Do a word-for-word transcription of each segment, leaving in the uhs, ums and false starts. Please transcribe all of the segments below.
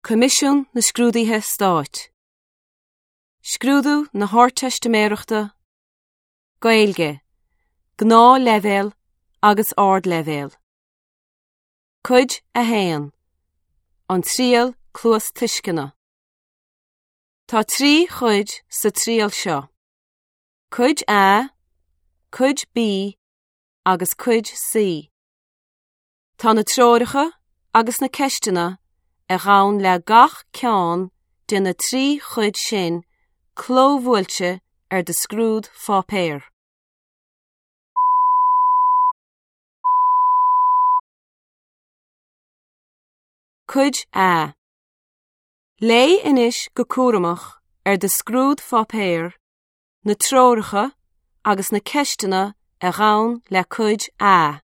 Comisiún na scrúdaithe stáit. Scrúdú na hárteisteamaireachta, Gaeilge, gná leibhéal agus ard leibhéal. Cuid a héan, an tríal clúas tuiscina. Tá trí chuid sa tríal seo. Cuid A, cuid B agus cuid C. Tá na tróiricha agus na ceistena a ghabhann le gach ceann de na trí chuid sin clómhúilte ar de scrúd fápéir. Cuid A. Lé inis go cúramach ar de scrúd fápéir, na tróiricha agus na ceistena a ghabhann le cuid A.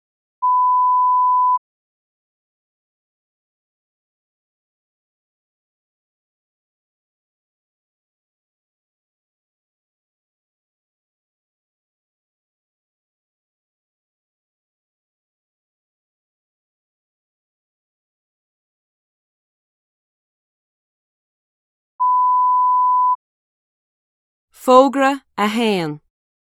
Fógra a héan.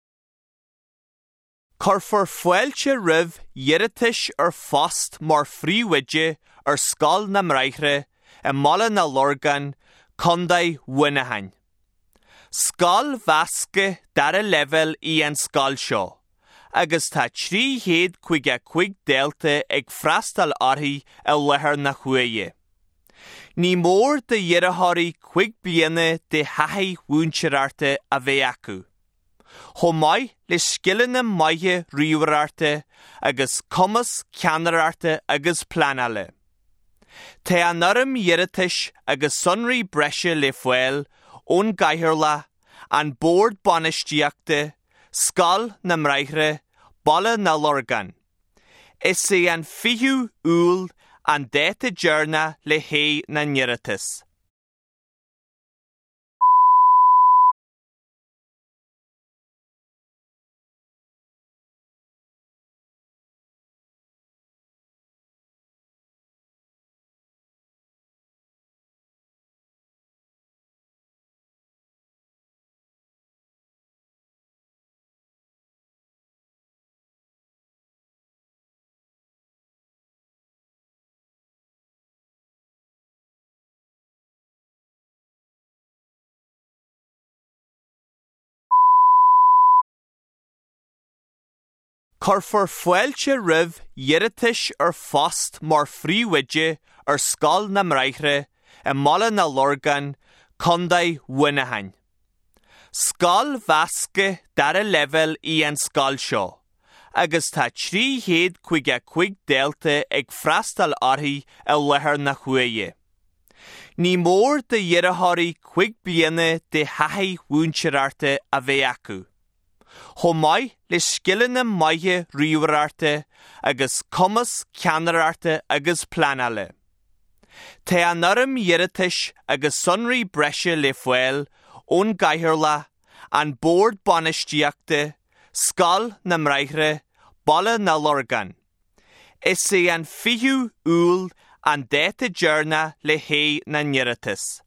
Corfar foiilte rih dheiritis ar fast mar phríomhaide ar scal na mreichre a mala na lorgan condai winahain. Scal vasca dar a level í an scal seo, agus tá trí héad chuig a chuig delta ag freastal orthaí a lethar na chuaige. Ní mór de dheartháirí chuig bliana de hathaí bhúnsearta a bheith acu. Chomáid le scillan na maithe riomhararta agus cumas ceanararta agus planala. Tá an orm dheiritis agus sunraí breise le foiil ón gaithearla an bord banisteachta, scal na mreichre, balla na lorgan. Is é an fiú úl an déta dearna le hé na ndeiritis. Corfar foiilte rih dheiritis ar fast mar phríomhaide ar scal na mreichre a mala na lorgan condai winahain. Scal vasca dar a level í an scal seo, agus tá trí héad chuig a chuig delta ag freastal orthaí a lethar na chuaige. Ní mór de dheartháirí chuig bliana de hathaí bhúnsearta a bheith acu. Chomáid le scillan na maithe riomhararta agus cumas ceanararta agus planala. Tá an orm dheiritis agus sunraí breise le foiil ón gaithearla an bord banisteachta, scal na mreichre, balla na lorgan. Is é an fiú úl an déta dearna le hé na ndeiritis.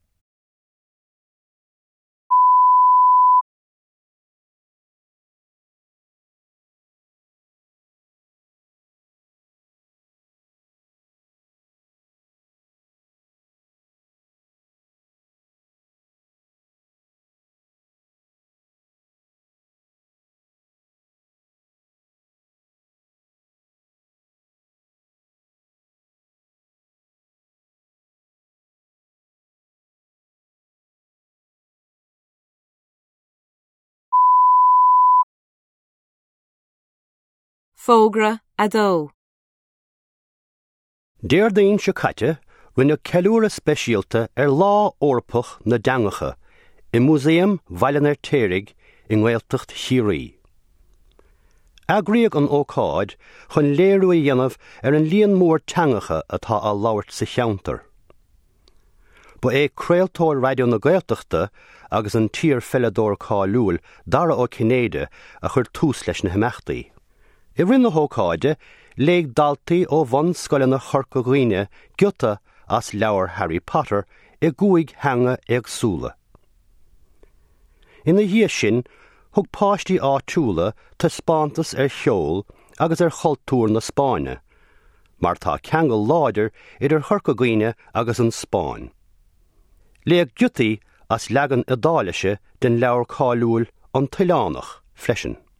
Fógra a dó. Déir daon se caite rinne ceiliúra speisialta ar lá orpach na dangacha i Músaeum Mhailínear Téirigh i Ngailteacht Chiaraí. Agriíodh an ócáid chun léirú a dhéanamh ar an líon mór teangacha atá á labhairt sa cheantar. Ba é creaaltóir radio na Gaeltachta agus an tír felladóir cáiliúil dara ó Cinéide a chur tús leis na himeachtaí. I rinne hócáide, léig daltaí ó bhain scoile na chorca ghuine giota as leabhar Harry Potter i gcuaig hanga agsúla. Ina dhiaidh sin, thug páistí áitiúla tá spántas ar cheol agus ar chultúr na Spáine, mar tá ceangal láidir idir thurcagaine agus an Spáin. Léag giutaí as leagan idálaise den leabhar cáiliúil an Toilánach fleisin.